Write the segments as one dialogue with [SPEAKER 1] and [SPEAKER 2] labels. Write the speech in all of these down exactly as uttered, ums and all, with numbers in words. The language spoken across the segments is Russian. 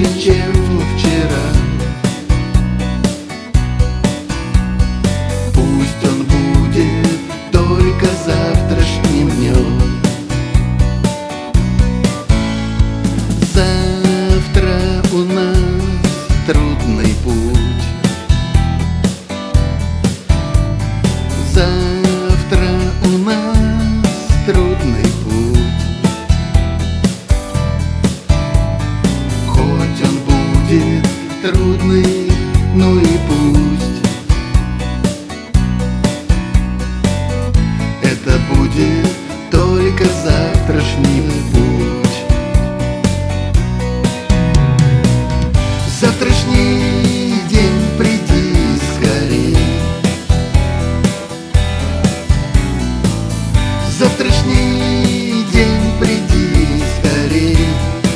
[SPEAKER 1] чем вчера. Пусть он будет только завтрашним днем. Завтра у нас трудный путь. Завтра у нас трудный путь. Хоть он будет трудный, ну и пусть. Это будет только завтрашний путь. Завтрашний день приди скорей. Завтрашний день приди скорей.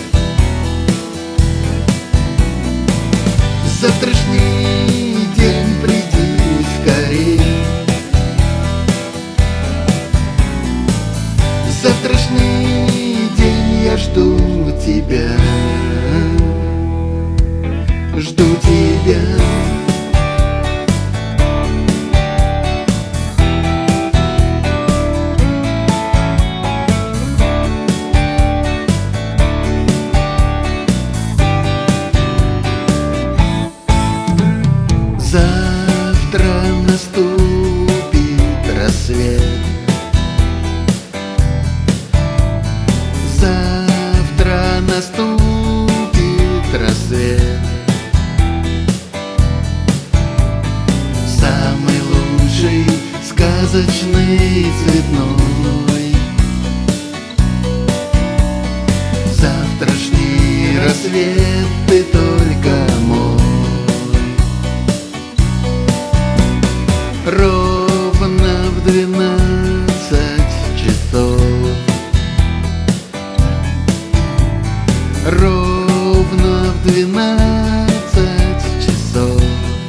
[SPEAKER 1] Завтрашний день приди скорей. Завтрашний день я жду тебя. Жду тебя. Завтра наступит рассвет. Завтра наступит рассвет. Самый лучший, сказочный, цветной. Завтрашний рассвет ты только мой. Ровно в двенадцать часов. Ровно в двенадцать часов.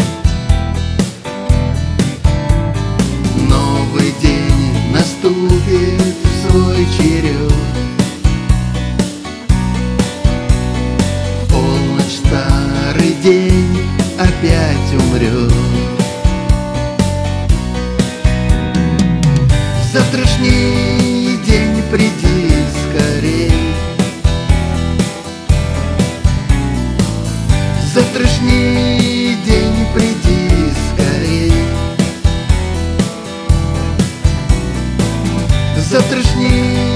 [SPEAKER 1] Новый день наступит в свой черед. В полночь старый день опять умрет. Завтрашний день приди скорей. Завтрашний день приди скорей. Завтрашний